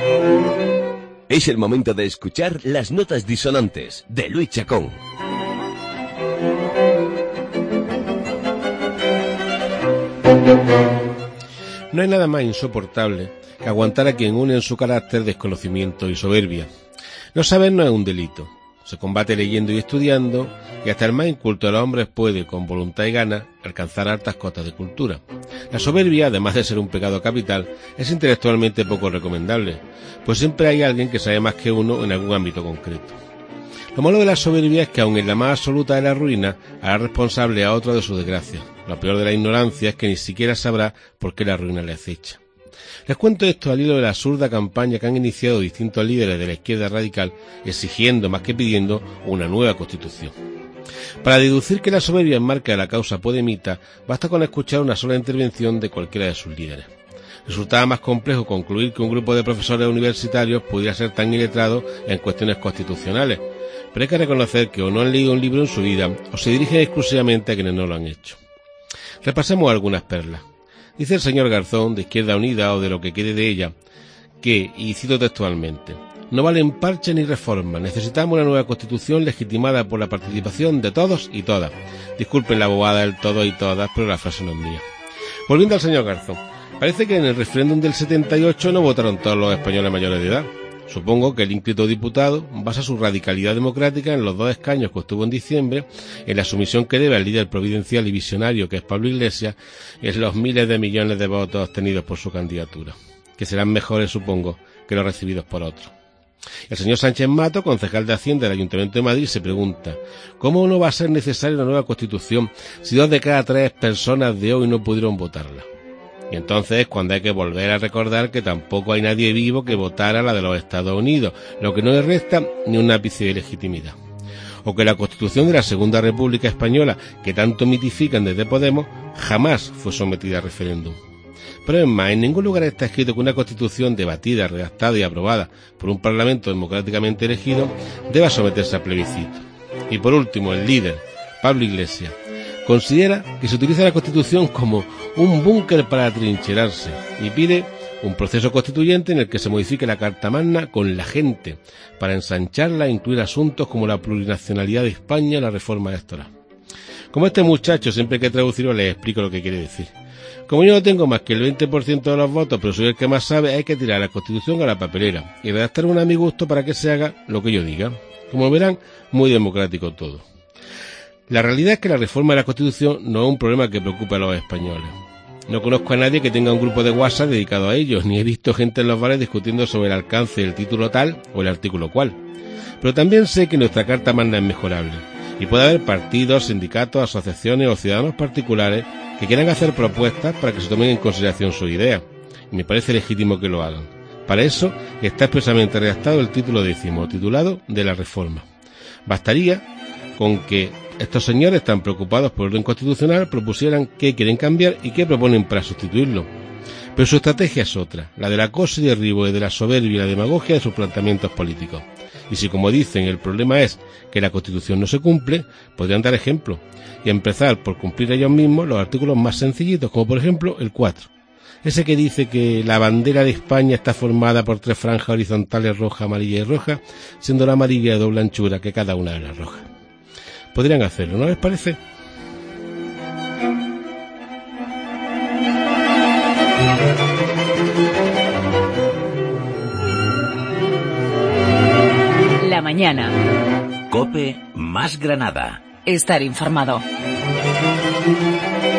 Es el momento de escuchar las notas disonantes de Luis Chacón. No hay nada más insoportable que aguantar a quien une en su carácter desconocimiento y soberbia. No saber no es un delito. Se combate leyendo y estudiando, y hasta el más inculto de los hombres puede, con voluntad y ganas, alcanzar altas cotas de cultura. La soberbia, además de ser un pecado capital, es intelectualmente poco recomendable, pues siempre hay alguien que sabe más que uno en algún ámbito concreto. Lo malo de la soberbia es que, aun en la más absoluta de la ruina, hará responsable a otro de su desgracia. Lo peor de la ignorancia es que ni siquiera sabrá por qué la ruina le acecha. Les cuento esto al hilo de la absurda campaña que han iniciado distintos líderes de la izquierda radical, exigiendo más que pidiendo una nueva constitución. Para deducir que la soberbia enmarca la causa podemita, basta con escuchar una sola intervención de cualquiera de sus líderes. Resultaba más complejo concluir que un grupo de profesores universitarios pudiera ser tan iletrado en cuestiones constitucionales, pero hay que reconocer que o no han leído un libro en su vida o se dirigen exclusivamente a quienes no lo han hecho. Repasemos algunas perlas. Dice el señor Garzón, de Izquierda Unida o de lo que quede de ella, que, y cito textualmente, no valen parches ni reformas, necesitamos una nueva constitución legitimada por la participación de todos y todas. Disculpen la bobada del todo y todas, pero la frase no es mía. Volviendo al señor Garzón, parece que en el referéndum del 78 no votaron todos los españoles mayores de edad. Supongo que el ínclito diputado basa su radicalidad democrática en los 2 escaños que obtuvo en diciembre, en la sumisión que debe al líder providencial y visionario que es Pablo Iglesias, y en los miles de millones de votos obtenidos por su candidatura, que serán mejores, supongo, que los recibidos por otros. El señor Sánchez Mato, concejal de Hacienda del Ayuntamiento de Madrid, se pregunta ¿cómo no va a ser necesaria una nueva constitución si 2 de cada 3 personas de hoy no pudieron votarla? Y entonces es cuando hay que volver a recordar que tampoco hay nadie vivo que votara la de los Estados Unidos, lo que no le resta ni un ápice de legitimidad. O que la Constitución de la Segunda República Española, que tanto mitifican desde Podemos, jamás fue sometida a referéndum. Pero es más, en ningún lugar está escrito que una Constitución debatida, redactada y aprobada por un Parlamento democráticamente elegido deba someterse a plebiscito. Y por último, el líder, Pablo Iglesias, considera que se utiliza la Constitución como un búnker para atrincherarse y pide un proceso constituyente en el que se modifique la Carta Magna con la gente para ensancharla e incluir asuntos como la plurinacionalidad de España y la reforma electoral. Como este muchacho, siempre que traducirlo les explico lo que quiere decir. Como yo no tengo más que el 20% de los votos, pero soy el que más sabe, hay que tirar la Constitución a la papelera y redactar una a mi gusto para que se haga lo que yo diga. Como verán, muy democrático todo. La realidad es que la reforma de la Constitución no es un problema que preocupe a los españoles. No conozco a nadie que tenga un grupo de WhatsApp dedicado a ellos, ni he visto gente en los bares discutiendo sobre el alcance del título tal o el artículo cual. Pero también sé que nuestra Carta Magna es mejorable, y puede haber partidos, sindicatos, asociaciones o ciudadanos particulares que quieran hacer propuestas para que se tomen en consideración sus ideas, y me parece legítimo que lo hagan. Para eso está expresamente redactado el título 10º, titulado de la reforma. Bastaría con que estos señores tan preocupados por el orden constitucional propusieran qué quieren cambiar y qué proponen para sustituirlo. Pero su estrategia es otra, la del acoso y derribo y de la soberbia y la demagogia de sus planteamientos políticos. Y si, como dicen, el problema es que la Constitución no se cumple, podrían dar ejemplo y empezar por cumplir ellos mismos los artículos más sencillitos, como por ejemplo el 4. Ese que dice que la bandera de España está formada por 3 franjas horizontales roja, amarilla y roja, siendo la amarilla de doble anchura que cada una de las rojas. Podrían hacerlo, ¿no les parece? La mañana. COPE más Granada. Estar informado.